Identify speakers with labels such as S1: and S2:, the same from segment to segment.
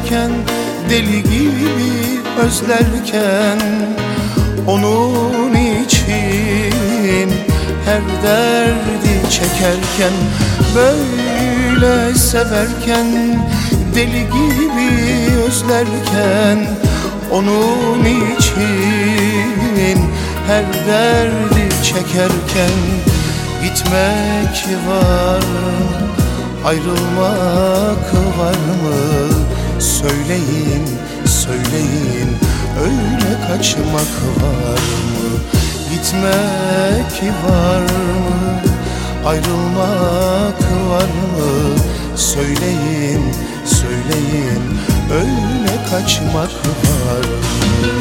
S1: severken, deli gibi özlerken, onun için her derdi çekerken, böyle severken, deli gibi özlerken, onun için her derdi çekerken, gitmek var mı, ayrılmak var mı? Söyleyin, söyleyin, öyle kaçmak var mı? Gitmek var mı, ayrılmak var mı? Söyleyin, söyleyin, öyle kaçmak var mı?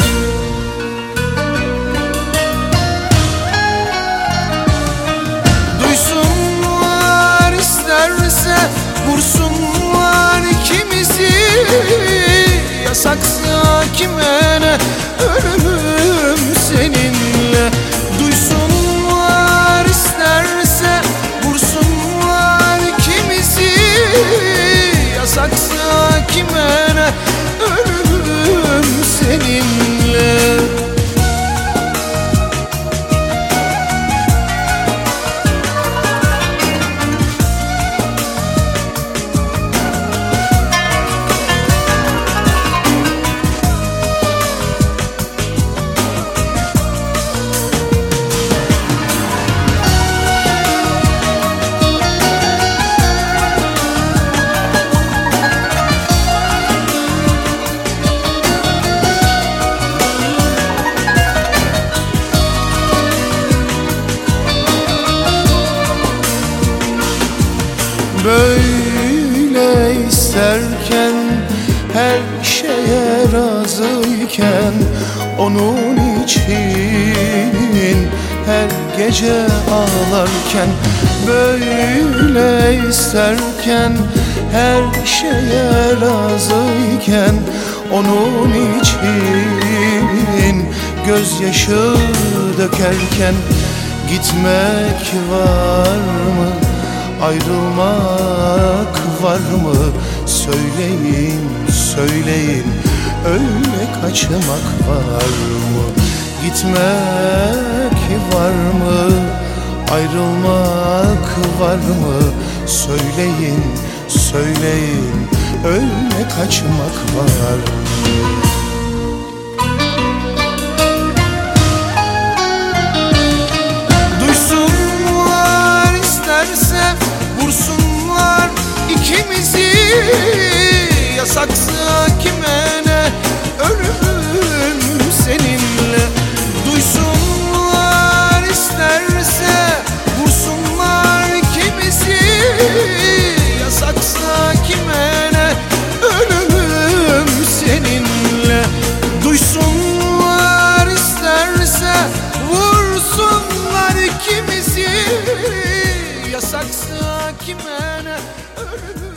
S1: Duysunlar isterse, vursunlar ikimizi, yasaksa kime ne, ölümüm seninle. Duysunlar isterse, vursunlar ikimizi, yasaksa kime ne, ölümüm seninle. Böyle isterken, her şeye razıyken, onun için her gece ağlarken, böyle isterken, her şeye razıyken, onun için gözyaşı dökerken, gitmek var mı, ayrılmak var mı? Söyleyin, söyleyin, öyle kaçmak var mı? Gitmek var mı, ayrılmak var mı? Söyleyin, söyleyin, öyle kaçmak var mı? Vursunlar ikimizi, yasaksa kime ne, ölümüm seninle. Duysunlar isterse, vursunlar ikimizi, yasaksa kime ne, ölümüm seninle. Duysunlar isterse, vursunlar ikimizi, yasaksa kime ne, ölümüm